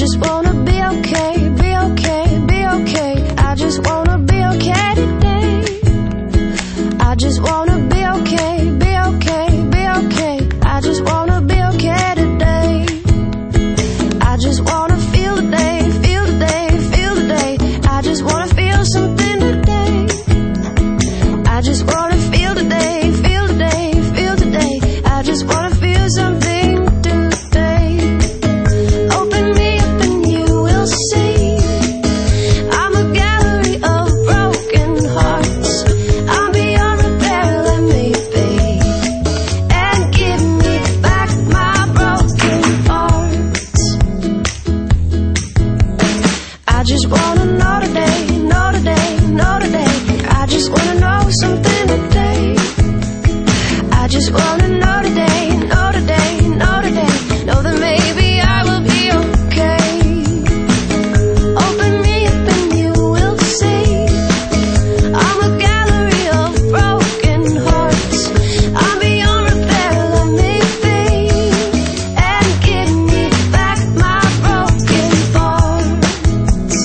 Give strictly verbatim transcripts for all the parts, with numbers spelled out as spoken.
just wanna be okay, be okay, be okay. I just wanna be okay today. I just wanna be okay, be okay, be okay. I just wanna be okay today. I just wanna feel the day, feel the day, feel the day. I just wanna feel something today. I just wanna feel the day, feel the day, feel the day. I just wanna feel something today. Open me up and you will see I'm a gallery of broken hearts. I'm beyond repair, let me be, and give me back my broken parts. I just wanna know today, know today, know today. I just wanna know something today. I just wanna know today, know today, know today. Know that maybe I will be okay. Open me up and you will see I'm a gallery of broken hearts. I'm beyond repair, let me be, and give me back my broken parts.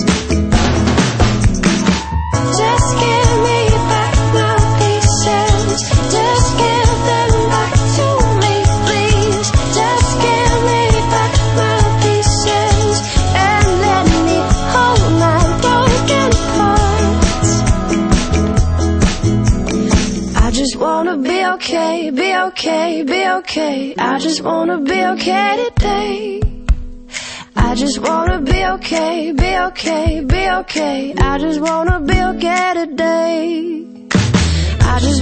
Just give me back my pieces. Just give them back to me, please. Just give me back my pieces and let me hold my broken parts. I just wanna be okay, be okay, be okay. I just wanna be okay today. I just wanna be okay, be okay, be okay. I just wanna be okay today. I just